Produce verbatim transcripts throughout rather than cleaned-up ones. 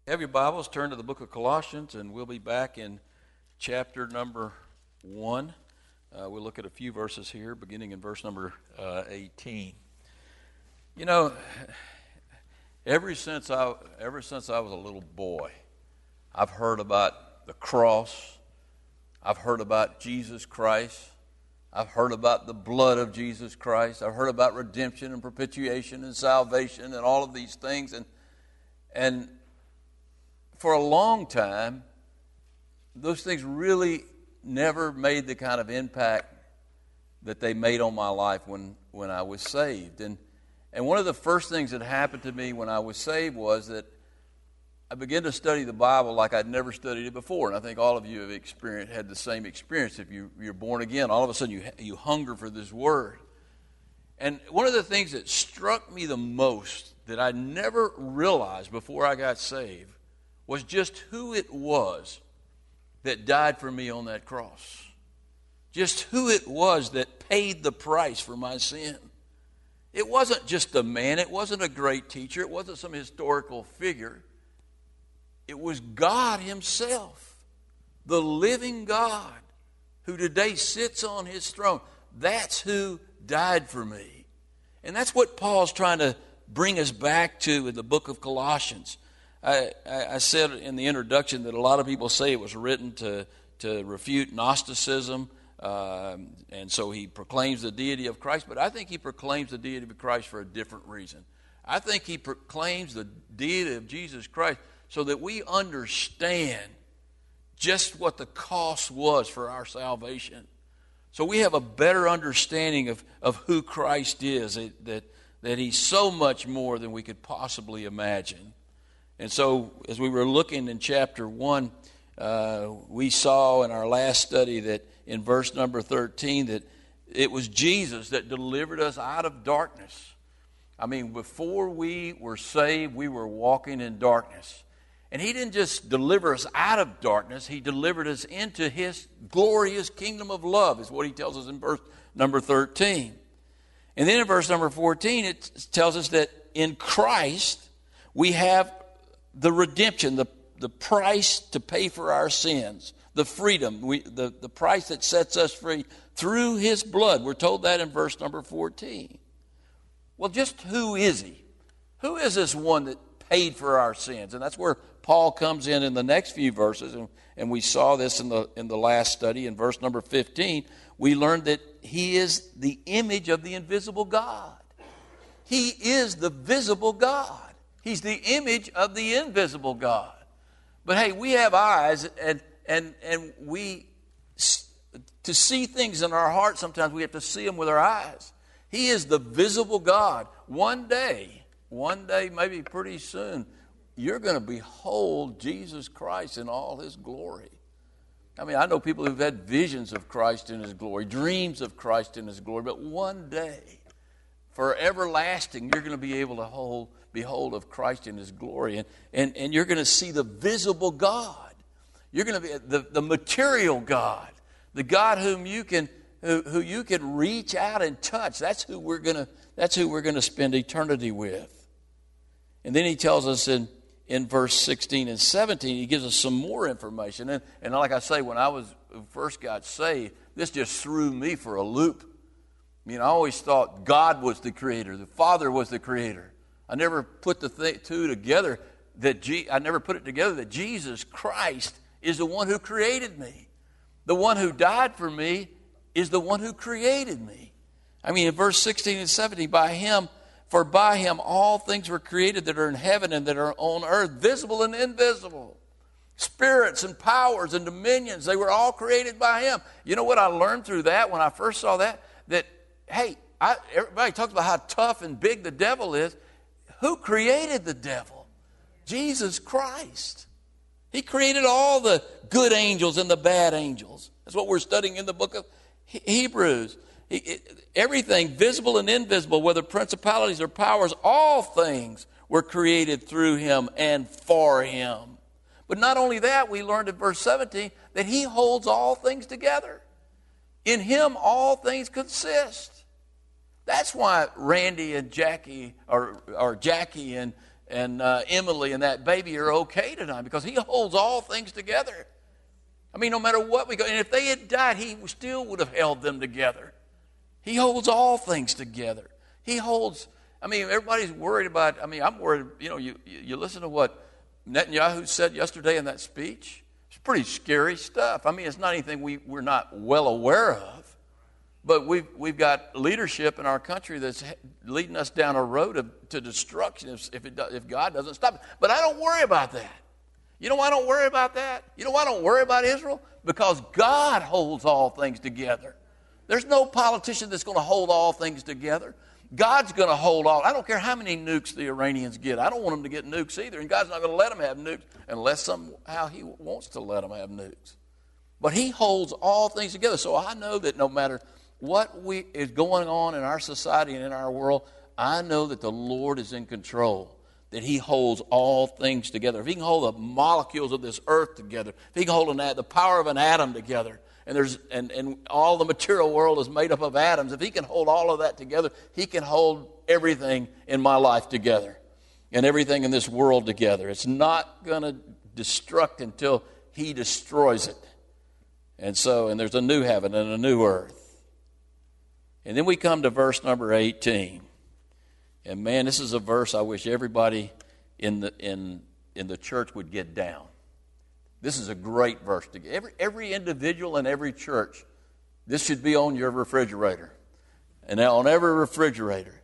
Have your Bibles, turn to the book of Colossians, and we'll be back in chapter number one. Uh, we'll look at a few verses here, beginning in verse number uh, eighteen. You know, ever since I ever since I was a little boy, I've heard about the cross. I've heard about Jesus Christ. I've heard about the blood of Jesus Christ. I've heard about redemption and propitiation and salvation and all of these things, and and. For a long time, those things really never made the kind of impact that they made on my life when, when I was saved. And and one of the first things that happened to me when I was saved was that I began to study the Bible like I'd never studied it before. And I think all of you have experienced had the same experience. If you, you're born again, all of a sudden you you hunger for this Word. And one of the things that struck me the most that I never realized before I got saved was just who it was that died for me on that cross. Just who it was that paid the price for my sin. It wasn't just a man. It wasn't a great teacher. It wasn't some historical figure. It was God Himself, the living God, who today sits on His throne. That's who died for me. And that's what Paul's trying to bring us back to in the book of Colossians. I, I said in the introduction that a lot of people say it was written to, to refute Gnosticism, um, and so he proclaims the deity of Christ, but I think he proclaims the deity of Christ for a different reason. I think he proclaims the deity of Jesus Christ so that we understand just what the cost was for our salvation. So we have a better understanding of, of who Christ is, that, that, that He's so much more than we could possibly imagine. And so as we were looking in chapter one, uh, we saw in our last study that in verse number thirteen that it was Jesus that delivered us out of darkness. I mean, before we were saved, we were walking in darkness. And He didn't just deliver us out of darkness, He delivered us into His glorious kingdom of love, is what He tells us in verse number thirteen. And then in verse number fourteen, it tells us that in Christ we have the redemption, the, the price to pay for our sins, the freedom, we, the, the price that sets us free through His blood. We're told that in verse number fourteen. Well, just who is He? Who is this one that paid for our sins? And that's where Paul comes in in the next few verses, and, and we saw this in the, in the last study. In verse number fifteen, we learned that He is the image of the invisible God. He is the visible God. He's the image of the invisible God. But hey, we have eyes, and and and we, to see things in our heart, sometimes we have to see them with our eyes. He is the visible God. One day, one day, maybe pretty soon, you're going to behold Jesus Christ in all His glory. I mean, I know people who've had visions of Christ in His glory, dreams of Christ in His glory, but one day, for everlasting, you're going to be able to hold behold of Christ in His glory. And, and, and you're going to see the visible God. You're going to be the, the material God. The God whom you can who, who you can reach out and touch. That's who we're going to that's who we're going to spend eternity with. And then he tells us in, in verse sixteen and seventeen, he gives us some more information. And, and like I say, when I was first got saved, this just threw me for a loop. I mean, I always thought God was the creator, the Father was the creator. I never put the th- two together that G- I never put it together that Jesus Christ is the one who created me. The one who died for me is the one who created me. I mean, in verse sixteen and seventeen, by Him, for by Him all things were created that are in heaven and that are on earth, visible and invisible. Spirits and powers and dominions, they were all created by Him. You know what I learned through that when I first saw that? That, hey, I, everybody talks about how tough and big the devil is. Who created the devil? Jesus Christ. He created all the good angels and the bad angels. That's what we're studying in the book of Hebrews. He, it, everything, visible and invisible, whether principalities or powers, all things were created through Him and for Him. But not only that, we learned in verse seventeen that He holds all things together. In Him all things consist. That's why Randy and Jackie, or, or Jackie and, and uh, Emily and that baby are okay tonight because he holds all things together. I mean, no matter what we go, and if they had died, he still would have held them together. He holds all things together. He holds, I mean, everybody's worried about, I mean, I'm worried, you know, you, you listen to what Netanyahu said yesterday in that speech. It's pretty scary stuff. I mean, it's not anything we, we're not well aware of, but we've, we've got leadership in our country that's leading us down a road of, to destruction if, if, it does, if God doesn't stop it. But I don't worry about that. You know why I don't worry about that? You know why I don't worry about Israel? Because God holds all things together. There's no politician that's going to hold all things together. God's going to hold all. I don't care how many nukes the Iranians get. I don't want them to get nukes either. And God's not going to let them have nukes unless somehow he wants to let them have nukes. But he holds all things together. So I know that no matter what we, is going on in our society and in our world, I know that the Lord is in control. That he holds all things together. If he can hold the molecules of this earth together, if he can hold an, the power of an atom together, and there's and, and all the material world is made up of atoms, if he can hold all of that together, he can hold everything in my life together and everything in this world together. It's not going to destruct until he destroys it. And so, and there's a new heaven and a new earth. And then we come to verse number eighteen. And man, this is a verse I wish everybody in the in in the church would get down. This is a great verse to get. Every every individual in every church, this should be on your refrigerator, and on every refrigerator.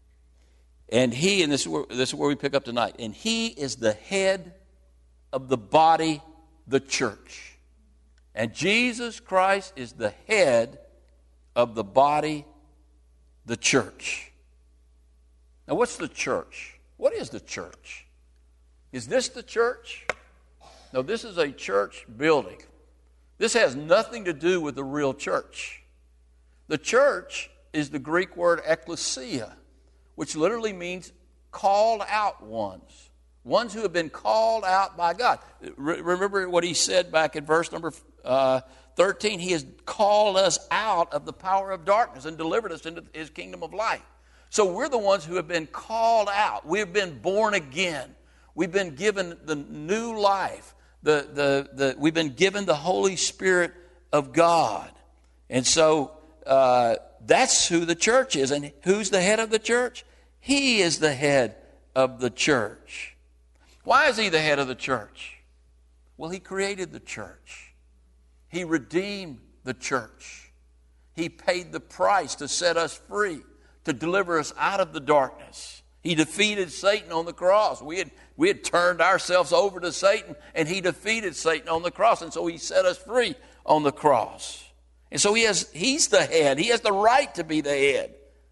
And he, and this is where, this is where we pick up tonight. And he is the head of the body, the church. And Jesus Christ is the head of the body, the church. Now, what's the church? What is the church? Is this the church? No, this is a church building. This has nothing to do with the real church. The church is the Greek word ekklesia, which literally means called out ones. Ones who have been called out by God. Re- remember what he said back in verse number uh, thirteen. He has called us out of the power of darkness and delivered us into his kingdom of light. So we're the ones who have been called out. We've been born again. We've been given the new life. The, the, the, we've been given the Holy Spirit of God. And so uh, that's who the church is. And who's the head of the church? He is the head of the church. Why is he the head of the church? Well, he created the church. He redeemed the church. He paid the price to set us free, to deliver us out of the darkness. He defeated Satan on the cross. We had, we had turned ourselves over to Satan, and he defeated Satan on the cross, and so he set us free on the cross. And so he has, he's the head. He has the right to be the head.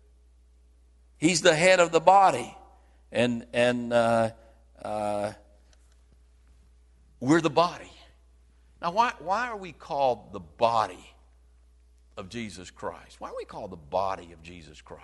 He's the head of the body. And, and uh, uh, we're the body. Now, why, why are we called the body of Jesus Christ? Why are we called the body of Jesus Christ?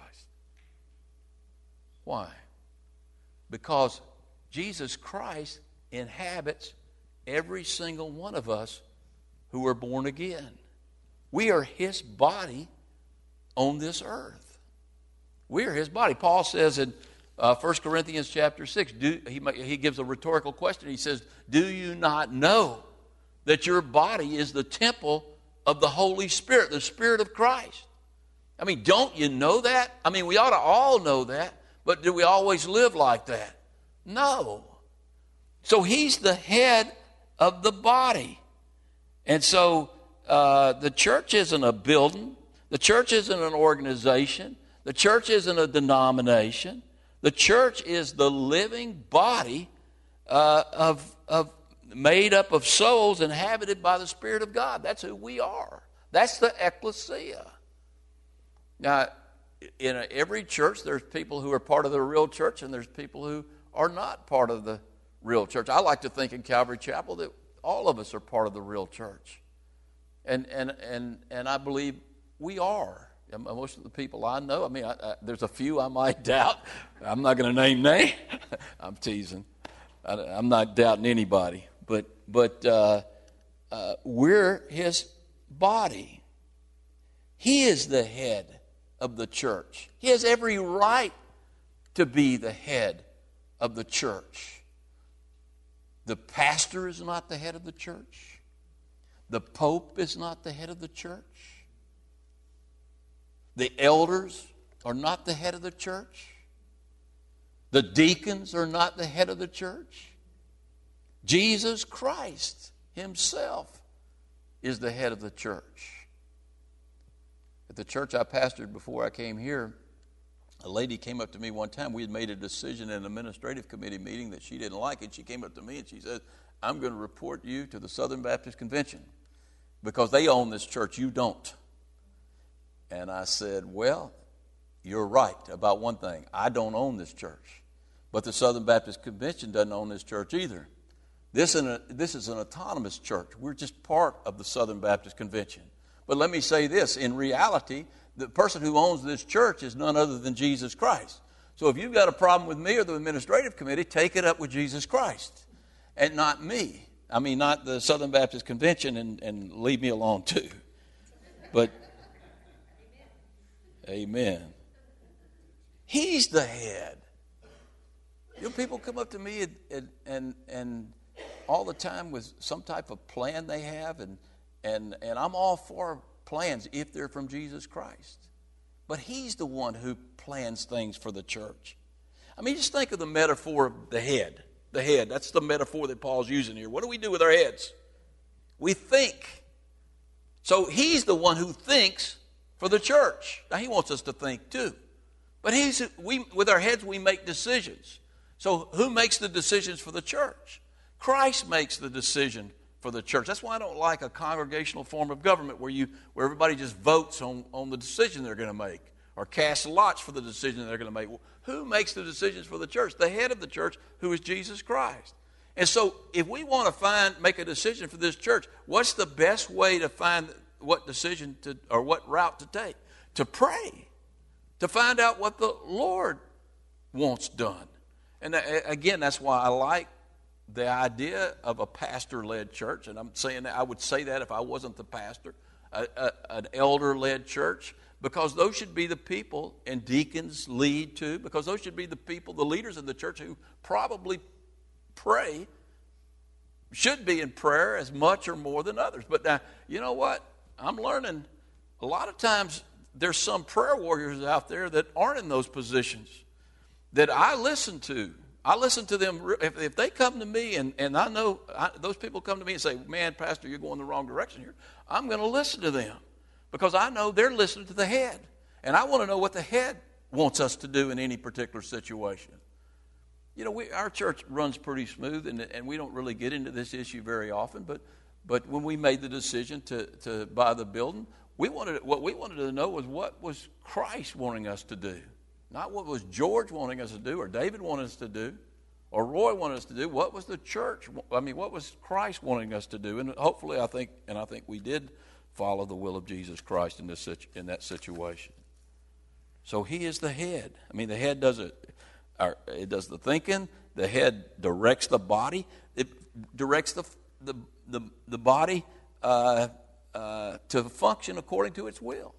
Why? Because Jesus Christ inhabits every single one of us who are born again. We are his body on this earth. We are his body. Paul says in uh, First Corinthians chapter six, do, he, he gives a rhetorical question. He says, do you not know that your body is the temple of the Holy Spirit, the Spirit of Christ? I mean, don't you know that? I mean, we ought to all know that, but do we always live like that? No. So he's the head of the body. And so uh, the church isn't a building. The church isn't an organization. The church isn't a denomination. The church is the living body uh, of, of made up of souls inhabited by the Spirit of God. That's who we are. That's the ecclesia. Now, in a, every church, there's people who are part of the real church, and there's people who are not part of the real church. I like to think in Calvary Chapel that all of us are part of the real church. And and and and I believe we are. And most of the people I know, I mean, I, I, there's a few I might doubt. I'm not going to name names. I'm teasing. I, I'm not doubting anybody. But, but uh, uh, we're his body. He is the head of the church. He has every right to be the head of the church. The pastor is not the head of the church. The pope is not the head of the church. The elders are not the head of the church. The deacons are not the head of the church. Jesus Christ himself is the head of the church. At the church I pastored before I came here, a lady came up to me one time. We had made a decision in an administrative committee meeting that she didn't like, and she came up to me and she said, I'm going to report you to the Southern Baptist Convention because they own this church, you don't. And I said, well, you're right about one thing. I don't own this church, but the Southern Baptist Convention doesn't own this church either. This is, an, this is an autonomous church. We're just part of the Southern Baptist Convention. But let me say this, in reality, the person who owns this church is none other than Jesus Christ. So if you've got a problem with me or the administrative committee, take it up with Jesus Christ and not me. I mean, not the Southern Baptist Convention, and, and leave me alone too. But, amen. He's the head. You know, people come up to me and, and, and, and all the time with some type of plan they have, and, and, and I'm all for plans if they're from Jesus Christ. But he's the one who plans things for the church. I mean, just think of the metaphor of the head. The head, that's the metaphor that Paul's using here. What do we do with our heads? We think. So he's the one who thinks for the church. Now, he wants us to think too. But he's we with our heads, we make decisions. So who makes the decisions for the church? Christ makes the decision for the church. That's why I don't like a congregational form of government where you where everybody just votes on, on the decision they're going to make or casts lots for the decision they're going to make. Well, who makes the decisions for the church? The head of the church, who is Jesus Christ. And so if we want to find make a decision for this church, what's the best way to find what decision to or what route to take? To pray. To find out what the Lord wants done. And again, that's why I like the idea of a pastor-led church. And I'm saying that I would say that if I wasn't the pastor, a, a, an elder-led church, because those should be the people, and deacons lead too, because those should be the people, the leaders in the church who probably pray, should be in prayer as much or more than others. But now, you know what? I'm learning a lot of times there's some prayer warriors out there that aren't in those positions that I listen to. I listen to them. If, if they come to me and, and I know I, those people come to me and say, man, Pastor, you're going the wrong direction here, I'm going to listen to them because I know they're listening to the head. And I want to know what the head wants us to do in any particular situation. You know, we, our church runs pretty smooth, and, and we don't really get into this issue very often, but but when we made the decision to, to buy the building, we wanted what we wanted to know was what was Christ wanting us to do. Not what was George wanting us to do or David wanted us to do or Roy wanted us to do. What was the church? I mean, what was Christ wanting us to do? And hopefully I think, and I think we did follow the will of Jesus Christ in this in that situation. So he is the head. I mean, the head does it. Or it does the thinking. The head directs the body. It directs the the the, the body uh, uh, to function according to its will.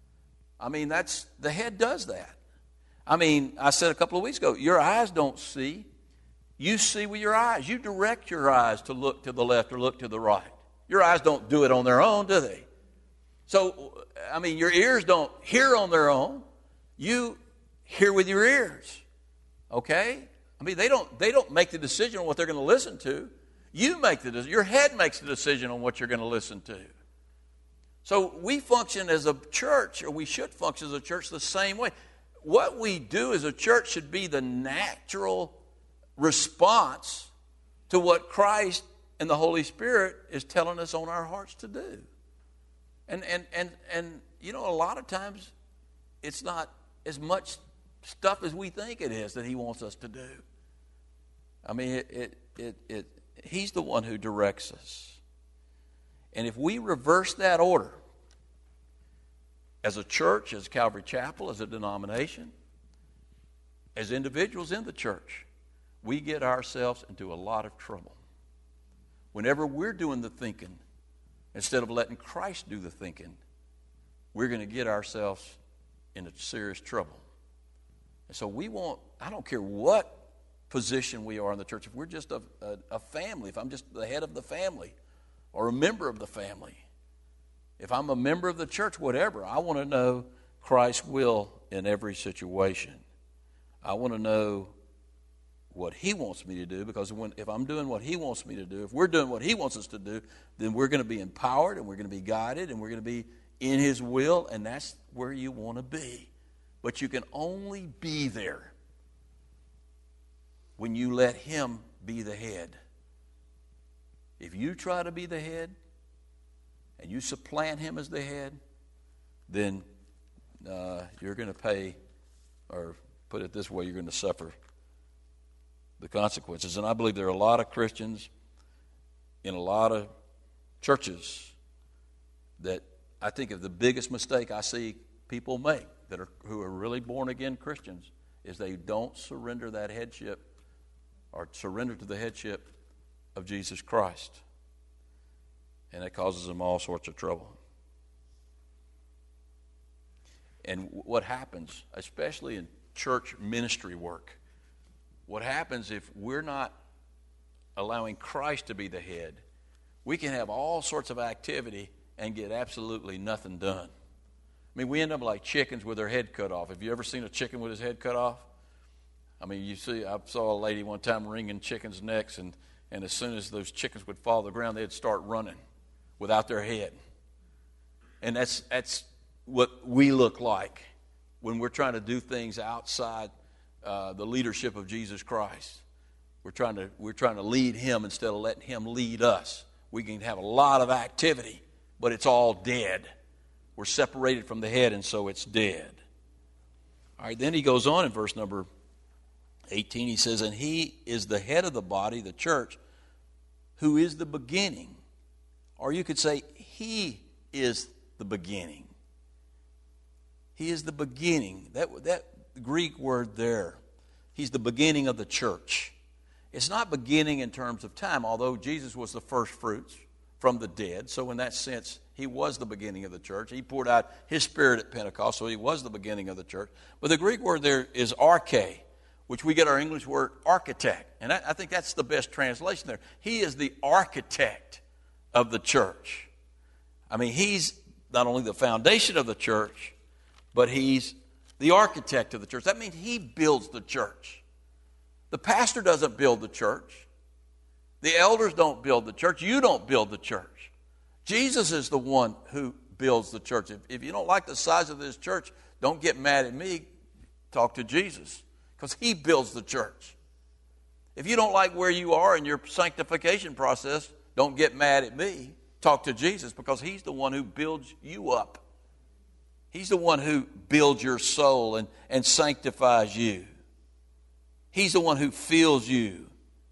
I mean, that's the head does that. I mean, I said a couple of weeks ago, your eyes don't see. You see with your eyes. You direct your eyes to look to the left or look to the right. Your eyes don't do it on their own, do they? So, I mean, your ears don't hear on their own. You hear with your ears. Okay? I mean, they don't they don't make the decision on what they're going to listen to. You make the decision. Your head makes the decision on what you're going to listen to. So we function as a church, or we should function as a church the same way. What we do as a church should be the natural response to what Christ and the Holy Spirit is telling us on our hearts to do. And and and and you know, a lot of times it's not as much stuff as we think it is that he wants us to do. I mean, it it it, it he's the one who directs us. And if we reverse that order, as a church, as Calvary Chapel, as a denomination, as individuals in the church, we get ourselves into a lot of trouble. Whenever we're doing the thinking, instead of letting Christ do the thinking, we're going to get ourselves into serious trouble. And so we want, I don't care what position we are in the church. If we're just a, a, a family, if I'm just the head of the family or a member of the family, if I'm a member of the church, whatever, I want to know Christ's will in every situation. I want to know what he wants me to do, because when, if I'm doing what he wants me to do, if we're doing what he wants us to do, then we're going to be empowered and we're going to be guided and we're going to be in his will, and that's where you want to be. But you can only be there when you let him be the head. If you try to be the head and you supplant him as the head, then uh, you're going to pay, or put it this way, you're going to suffer the consequences. And I believe there are a lot of Christians in a lot of churches that I think of the biggest mistake I see people make that are who are really born again Christians is they don't surrender that headship or surrender to the headship of Jesus Christ. And it causes them all sorts of trouble. And what happens, especially in church ministry work, what happens if we're not allowing Christ to be the head, we can have all sorts of activity and get absolutely nothing done. I mean, we end up like chickens with their head cut off. Have you ever seen a chicken with his head cut off? I mean, you see, I saw a lady one time wringing chickens' necks, and, and as soon as those chickens would fall to the ground, they'd start running without their head. And that's that's what we look like when we're trying to do things outside uh, the leadership of Jesus Christ. We're trying to we're trying to lead him instead of letting him lead us. We can have a lot of activity, but it's all dead. We're separated from the head, and so it's dead. All right, then he goes on in verse number eighteen. He says, and he is the head of the body, the church, who is the beginning. Or you could say, he is the beginning. He is the beginning. That, that Greek word there, he's the beginning of the church. It's not beginning in terms of time, although Jesus was the first fruits from the dead. So in that sense, he was the beginning of the church. He poured out his Spirit at Pentecost, so he was the beginning of the church. But the Greek word there is arche, which we get our English word architect. And I, I think that's the best translation there. He is the architect of the church. I mean, he's not only the foundation of the church, but he's the architect of the church. That means he builds the church. The pastor doesn't build the church. The elders don't build the church. You don't build the church. Jesus is the one who builds the church. If, if you don't like the size of this church, don't get mad at me. Talk to Jesus, because he builds the church. If you don't like where you are in your sanctification process, don't get mad at me. Talk to Jesus, because he's the one who builds you up. He's the one who builds your soul and, and sanctifies you. He's the one who fills you.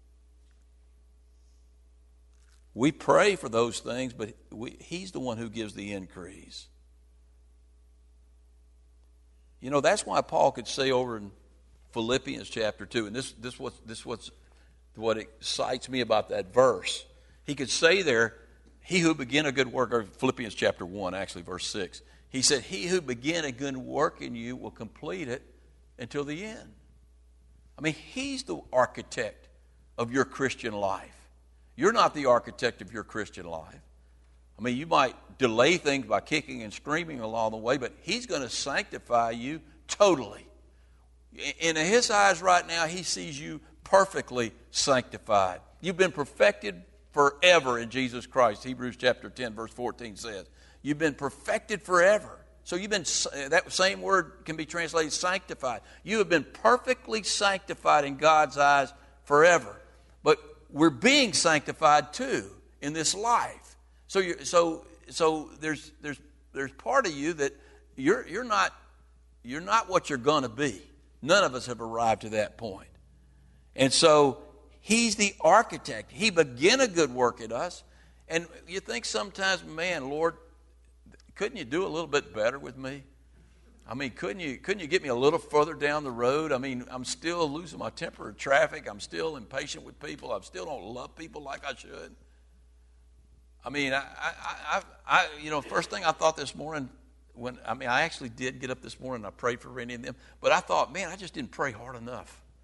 We pray for those things, but we, he's the one who gives the increase. You know, that's why Paul could say over in Philippians chapter two, and this this what's this what's what excites me about that verse. He could say there, he who began a good work, or Philippians chapter one, actually, verse six. He said, he who began a good work in you will complete it until the end. I mean, he's the architect of your Christian life. You're not the architect of your Christian life. I mean, you might delay things by kicking and screaming along the way, but he's going to sanctify you totally. In his eyes right now, he sees you perfectly sanctified. You've been perfected forever in Jesus Christ. Hebrews chapter ten, verse fourteen says. You've been perfected forever. So you've been, that same word can be translated sanctified. You have been perfectly sanctified in God's eyes forever. But we're being sanctified too in this life. So you so so there's there's there's part of you that you're you're not you're not what you're going to be. None of us have arrived to that point. And so he's the architect. He began a good work in us. And you think sometimes, man, Lord, couldn't you do a little bit better with me? I mean, couldn't you couldn't you get me a little further down the road? I mean, I'm still losing my temper in traffic. I'm still impatient with people. I still don't love people like I should. I mean, I, I, I, I you know, first thing I thought this morning, when I mean, I actually did get up this morning and I prayed for Randy and them, but I thought, man, I just didn't pray hard enough.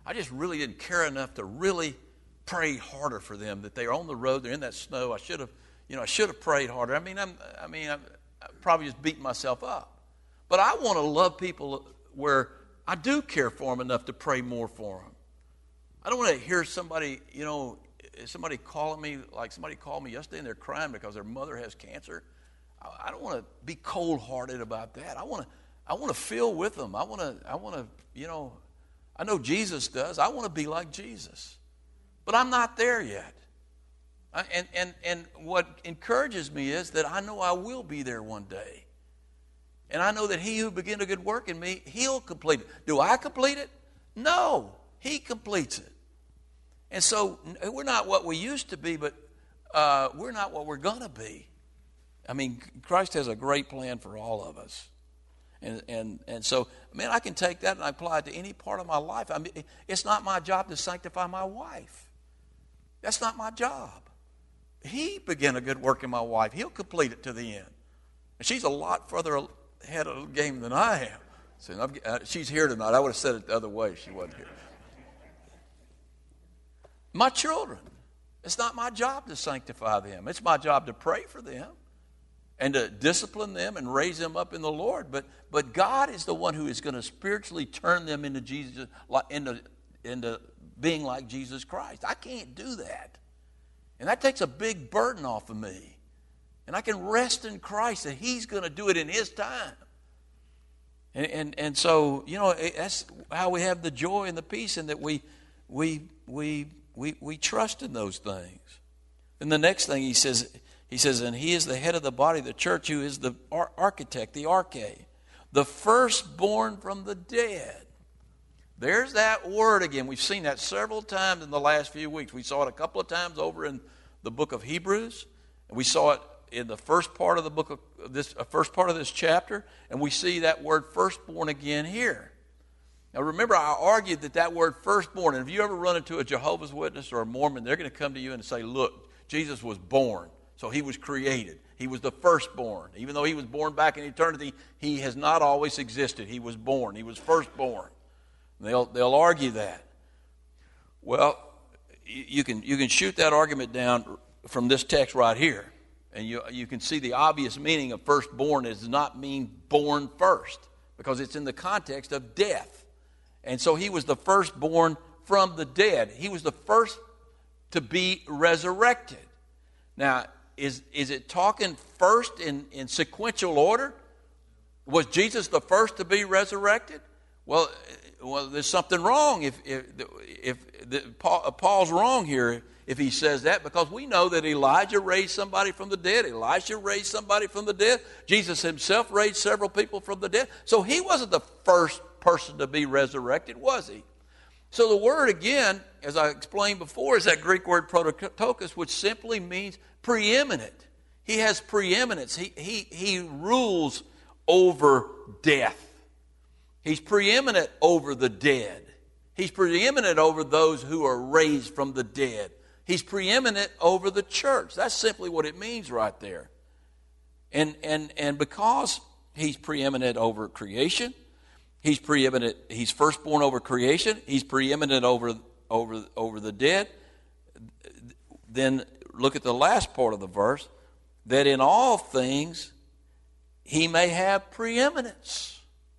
I just really didn't care enough to really pray harder for them, that they're on the road, they're in that snow. I should have, you know, I should have prayed harder. I mean, I'm, I mean, I'm, I'm probably just beating myself up. But I want to love people where I do care for them enough to pray more for them. I don't want to hear somebody, you know, somebody calling me, like somebody called me yesterday and they're crying because their mother has cancer. I don't want to be cold-hearted about that. I want to, I want to feel with them. I want to, I want to, you know, I know Jesus does. I want to be like Jesus. But I'm not there yet. I, and, and, and what encourages me is that I know I will be there one day. And I know that he who began a good work in me, he'll complete it. Do I complete it? No. He completes it. And so we're not what we used to be, but uh, we're not what we're going to be. I mean, Christ has a great plan for all of us. And, and, and so, man, I can take that and I apply it to any part of my life. I mean, it's not my job to sanctify my wife. That's not my job. He began a good work in my wife. He'll complete it to the end. And she's a lot further ahead of the game than I am. So I'm, uh, she's here tonight. I would have said it the other way if she wasn't here. My children. It's not my job to sanctify them. It's my job to pray for them and to discipline them and raise them up in the Lord. But but God is the one who is going to spiritually turn them into Jesus, into into being like Jesus Christ. I can't do that. And that takes a big burden off of me. And I can rest in Christ that he's going to do it in his time. And, and and so, you know, that's how we have the joy and the peace, and that we we we we we trust in those things. And the next thing he says, he says, and he is the head of the body, the church, who is the ar- architect, the arche, the firstborn from the dead. There's that word again. We've seen that several times in the last few weeks. We saw it a couple of times over in the book of Hebrews, and we saw it in the first part of the book of this uh, first part of this chapter, and we see that word firstborn again here. Now remember, I argued that that word firstborn, and if you ever run into a Jehovah's Witness or a Mormon, they're going to come to you and say, look, Jesus was born, so he was created. He was the firstborn. Even though he was born back in eternity, he has not always existed. He was born. He was firstborn. They'll they'll argue that. Well, you can you can shoot that argument down from this text right here, and you you can see the obvious meaning of firstborn does not mean born first, because it's in the context of death, and so he was the firstborn from the dead. He was the first to be resurrected. Now, is is it talking first in, in sequential order? Was Jesus the first to be resurrected? Well, well, there's something wrong if if, if the, Paul, Paul's wrong here if he says that, because we know that Elijah raised somebody from the dead. Elisha raised somebody from the dead. Jesus himself raised several people from the dead. So he wasn't the first person to be resurrected, was he? So the word again, as I explained before, is that Greek word prototokos, which simply means preeminent. He has preeminence. He he he rules over death. He's preeminent over the dead. He's preeminent over those who are raised from the dead. He's preeminent over the church. That's simply what it means right there. And and and because he's preeminent over creation, he's preeminent, he's firstborn over creation, he's preeminent over over over the dead. Then look at the last part of the verse, that in all things he may have preeminence.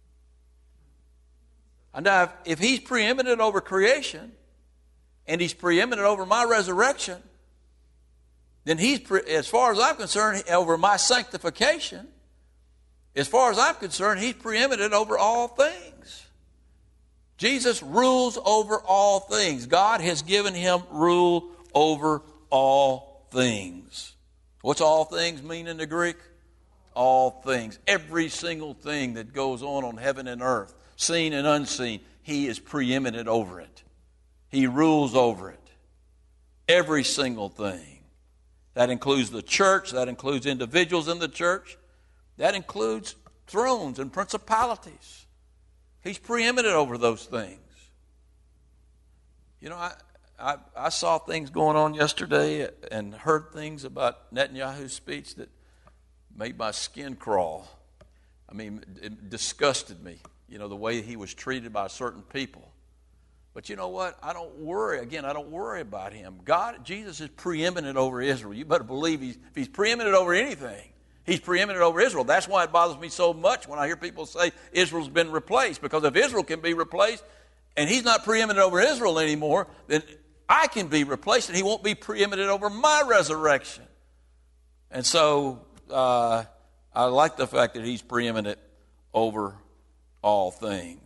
And now, if, if he's preeminent over creation, and he's preeminent over my resurrection, then he's, pre- as far as I'm concerned, over my sanctification, as far as I'm concerned, he's preeminent over all things. Jesus rules over all things. God has given him rule over all things. What's all things mean in the Greek? All things. Every single thing that goes on on heaven and earth, seen and unseen, he is preeminent over it. He rules over it. Every single thing. That includes the church. That includes individuals in the church. That includes thrones and principalities. He's preeminent over those things. You know, I, I, I saw things going on yesterday and heard things about Netanyahu's speech that made my skin crawl. I mean, it disgusted me. You know, the way he was treated by certain people. But you know what? I don't worry. Again, I don't worry about him. God, Jesus is preeminent over Israel. You better believe he's, if he's preeminent over anything, he's preeminent over Israel. That's why it bothers me so much when I hear people say Israel's been replaced. Because if Israel can be replaced and he's not preeminent over Israel anymore, then I can be replaced and he won't be preeminent over my resurrection. And so uh, I like the fact that he's preeminent over all things.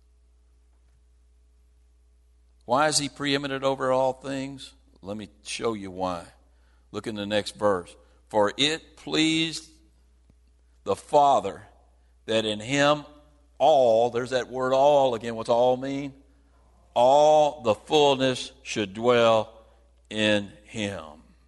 Why is he preeminent over all things? Let me show you why. Look in the next verse. For it pleased the Father that in him all, there's that word all again. What's all mean? All the fullness should dwell in him.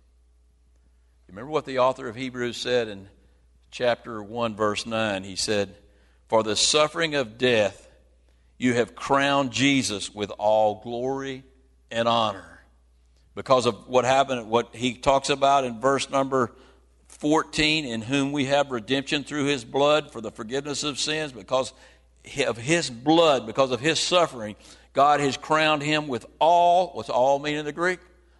Remember what the author of Hebrews said in chapter one, verse nine? He said, for the suffering of death you have crowned Jesus with all glory and honor. Because of what happened, what he talks about in verse number fourteen, in whom we have redemption through his blood for the forgiveness of sins. Because of his blood, because of his suffering, God has crowned him with all, what's all mean in the Greek?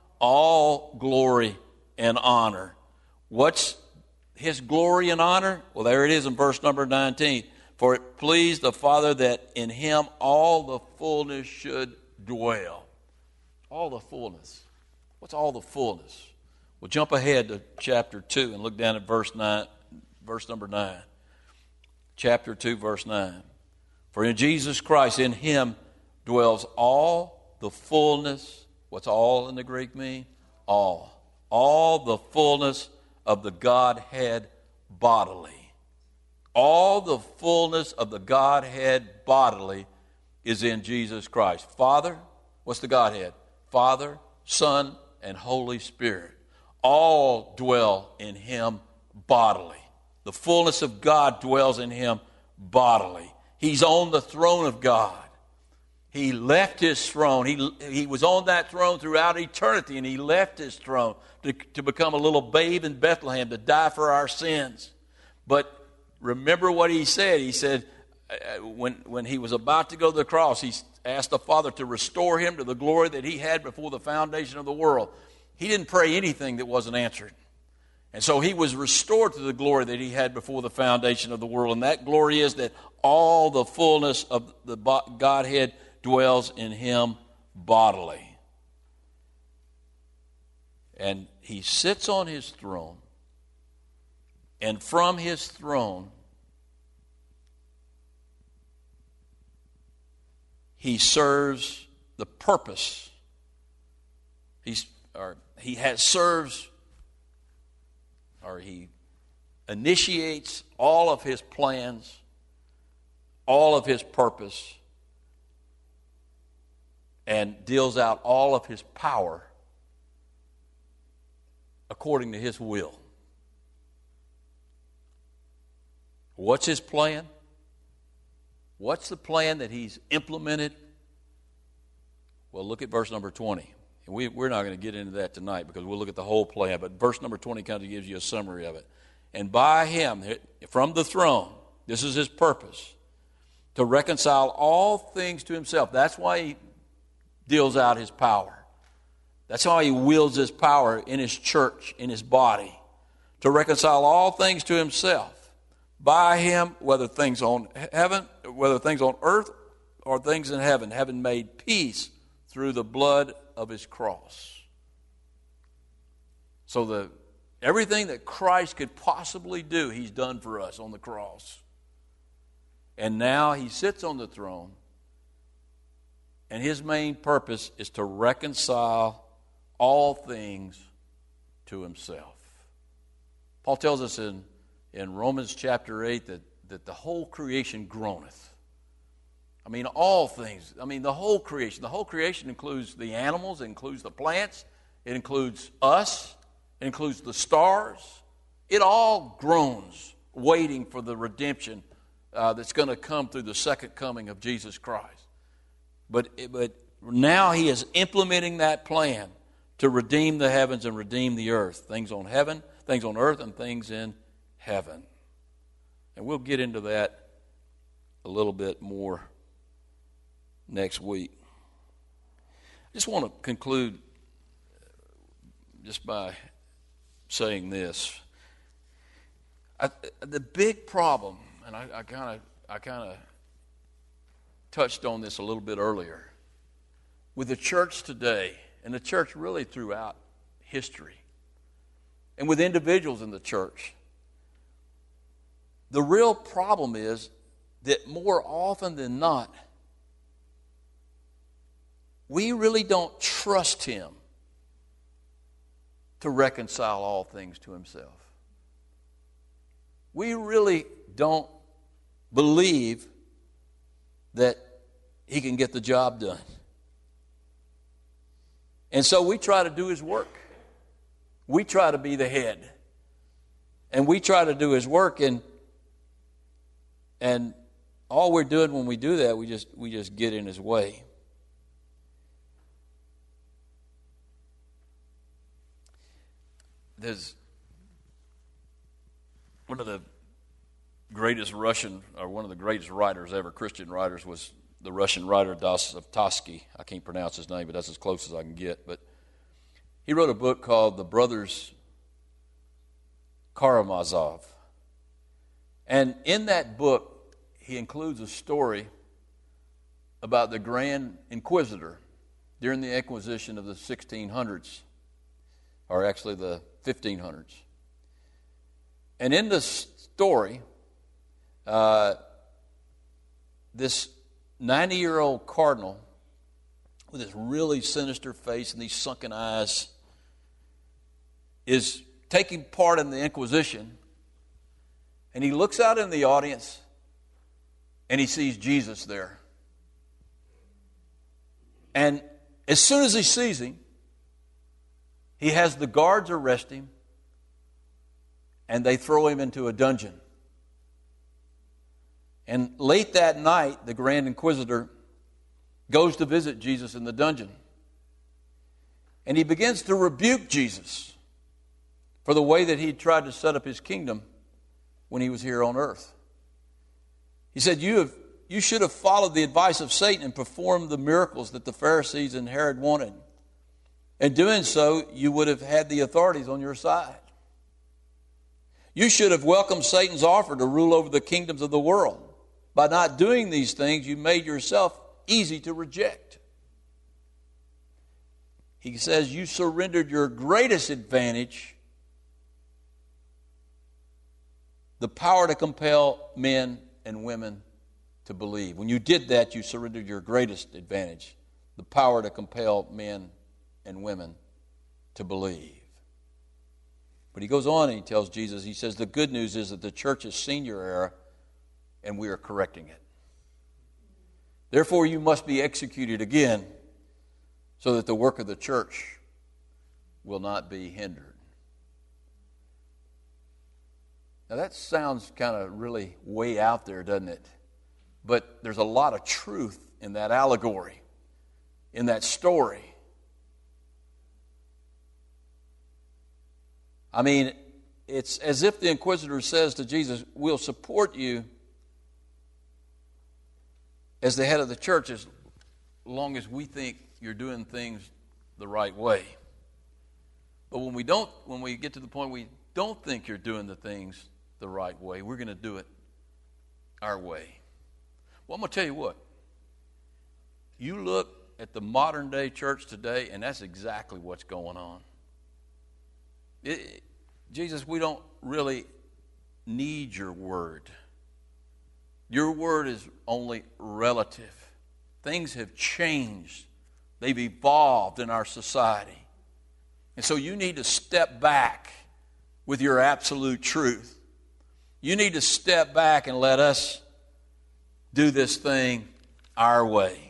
All glory and honor. What's his glory and honor? Well, there it is in verse number nineteen. For it pleased the Father that in him all the fullness should dwell. All the fullness. What's all the fullness? Well, jump ahead to chapter two and look down at verse nine, verse number nine. Chapter two, verse nine. For in Jesus Christ, in him dwells all the fullness. What's all in the Greek mean? All. All the fullness of the Godhead bodily. All the fullness of the Godhead bodily is in Jesus Christ. Father, what's the Godhead? Father, Son, and Holy Spirit. All dwell in him bodily. The fullness of God dwells in him bodily. He's on the throne of God. He left his throne. He, he was on that throne throughout eternity, and he left his throne to, to become a little babe in Bethlehem to die for our sins. But remember what he said. He said uh, when, when he was about to go to the cross, he asked the Father to restore him to the glory that he had before the foundation of the world. He didn't pray anything that wasn't answered. And so he was restored to the glory that he had before the foundation of the world. And that glory is that all the fullness of the Godhead dwells in him bodily. And he sits on his throne. And from his throne, he serves the purpose. He's, or he has serves, or he initiates all of his plans, all of his purpose, and deals out all of his power according to his will. What's his plan? What's the plan that he's implemented? Well, look at verse number twenty. And we, we're not going to get into that tonight because we'll look at the whole plan. But verse number twenty kind of gives you a summary of it. And by him, from the throne, this is his purpose, to reconcile all things to himself. That's why he deals out his power. That's how he wields his power in his church, in his body, to reconcile all things to himself. By him, whether things on heaven, whether things on earth or things in heaven, having made peace through the blood of his cross. So the everything that Christ could possibly do, he's done for us on the cross. And now he sits on the throne, and his main purpose is to reconcile all things to himself. Paul tells us in in Romans chapter eight that, that the whole creation groaneth. I mean, all things. I mean, the whole creation. The whole creation includes the animals, it includes the plants, it includes us, it includes the stars. It all groans, waiting for the redemption uh, that's going to come through the second coming of Jesus Christ. But, but now he is implementing that plan to redeem the heavens and redeem the earth. Things on heaven, things on earth, and things in heaven. And we'll get into that a little bit more next week. just want to conclude just by saying this. I, the big problem, and I kind of I kind of touched on this a little bit earlier, with the church today, and the church really throughout history, and with individuals in the church, the real problem is that more often than not, we really don't trust Him to reconcile all things to Himself. We really don't believe that He can get the job done. And so we try to do His work. We try to be the head. And we try to do His work, and and all we're doing when we do that, we just we just get in His way. There's one of the greatest Russian, or one of the greatest writers ever, Christian writers, was the Russian writer Dostoevsky. I can't pronounce his name, but that's as close as I can get. But he wrote a book called The Brothers Karamazov. And in that book, he includes a story about the Grand Inquisitor during the Inquisition of the sixteen hundreds, or actually the fifteen hundreds. And in this story, uh, this ninety-year-old cardinal with this really sinister face and these sunken eyes is taking part in the Inquisition, and he looks out in the audience and he sees Jesus there. And as soon as he sees Him, he has the guards arrest him, and they throw him into a dungeon. And late that night, the Grand Inquisitor goes to visit Jesus in the dungeon. And he begins to rebuke Jesus for the way that he tried to set up his kingdom when he was here on earth. He said, you have, you should have followed the advice of Satan and performed the miracles that the Pharisees and Herod wanted. In doing so, you would have had the authorities on your side. You should have welcomed Satan's offer to rule over the kingdoms of the world. By not doing these things, you made yourself easy to reject. He says you surrendered your greatest advantage, the power to compel men and women to believe. When you did that, you surrendered your greatest advantage, the power to compel men and women to believe. But he goes on and he tells Jesus, he says, the good news is that the church has seen your error and we are correcting it. Therefore, you must be executed again so that the work of the church will not be hindered. Now that sounds kind of really way out there, doesn't it? But there's a lot of truth in that allegory, in that story. I mean, it's as if the inquisitor says to Jesus, we'll support you as the head of the church as long as we think you're doing things the right way. But when we don't, when we get to the point we don't think you're doing the things the right way, we're going to do it our way. Well, I'm going to tell you what. You look at the modern day church today, and that's exactly what's going on. It, Jesus, we don't really need your word. Your word is only relative. Things have changed. They've evolved in our society. And so you need to step back with your absolute truth. You need to step back and let us do this thing our way.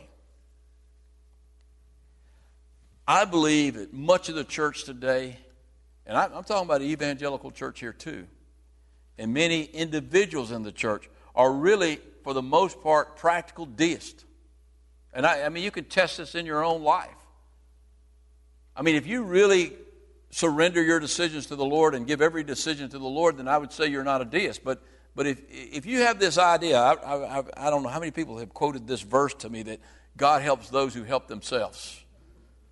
I believe that much of the church today, and I'm talking about the evangelical church here too, and many individuals in the church are really, for the most part, practical deists. And I, I mean, you can test this in your own life. I mean, if you really surrender your decisions to the Lord and give every decision to the Lord, then I would say you're not a deist. But but if if you have this idea, I, I, I don't know how many people have quoted this verse to me that God helps those who help themselves.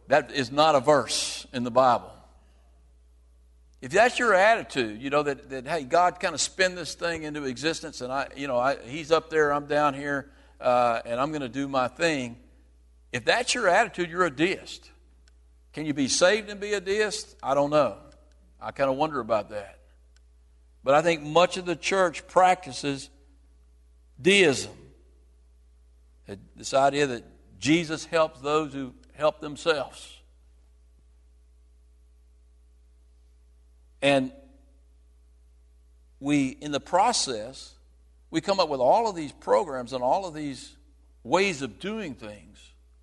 That is not a verse in the Bible. If that's your attitude, you know, that, that hey, God kind of spin this thing into existence, and I, you know, I, He's up there, I'm down here, uh, and I'm going to do my thing. If that's your attitude, you're a deist. Can you be saved and be a deist? I don't know. I kind of wonder about that. But I think much of the church practices deism. This idea that Jesus helps those who help themselves. And we, in the process, we come up with all of these programs and all of these ways of doing things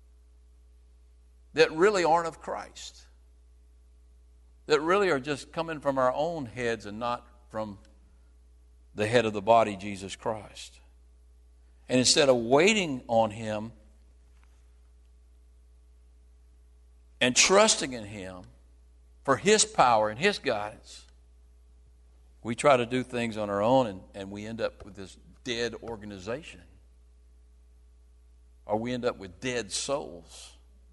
that really aren't of Christ. That really are just coming from our own heads and not from the head of the body, Jesus Christ. And instead of waiting on Him and trusting in Him for His power and His guidance, we try to do things on our own, and, and we end up with this dead organization. Or we end up with dead souls.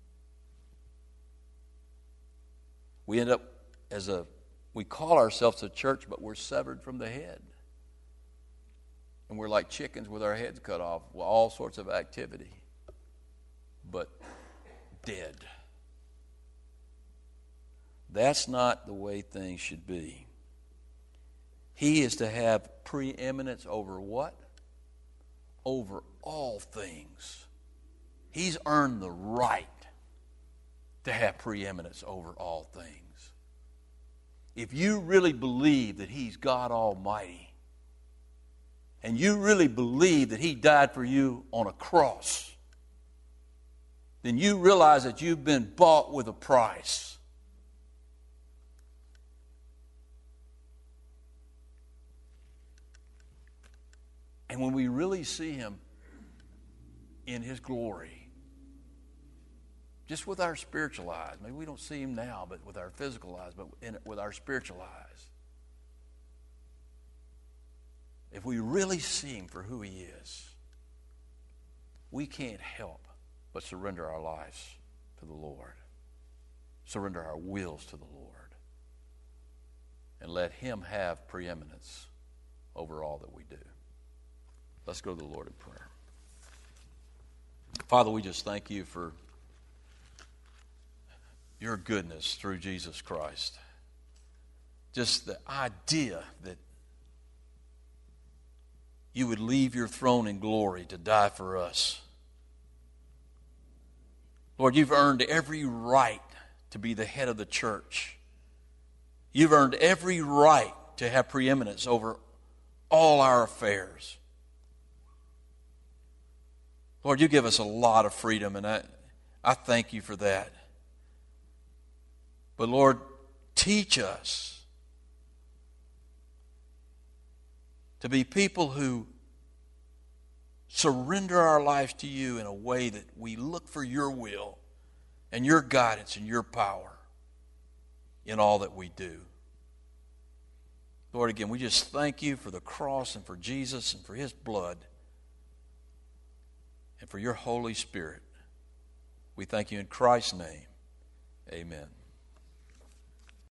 We end up as a, we call ourselves a church, but we're severed from the head. And we're like chickens with our heads cut off, with all sorts of activity, but dead. That's not the way things should be. He is to have preeminence over what? Over all things. He's earned the right to have preeminence over all things. If you really believe that He's God Almighty, and you really believe that He died for you on a cross, then you realize that you've been bought with a price. And when we really see Him in His glory, just with our spiritual eyes, maybe we don't see Him now, but with our physical eyes, but in, with our spiritual eyes, if we really see Him for who He is, we can't help but surrender our lives to the Lord, surrender our wills to the Lord, and let Him have preeminence over all that we do. Let's go to the Lord in prayer. Father, we just thank You for Your goodness through Jesus Christ. Just the idea that You would leave Your throne in glory to die for us. Lord, You've earned every right to be the head of the church. You've earned every right to have preeminence over all our affairs. Lord, You give us a lot of freedom, and I, I thank You for that. But Lord, teach us to be people who surrender our lives to You in a way that we look for Your will and Your guidance and Your power in all that we do. Lord, again, we just thank You for the cross and for Jesus and for His blood and for Your Holy Spirit. We thank You in Christ's name. Amen.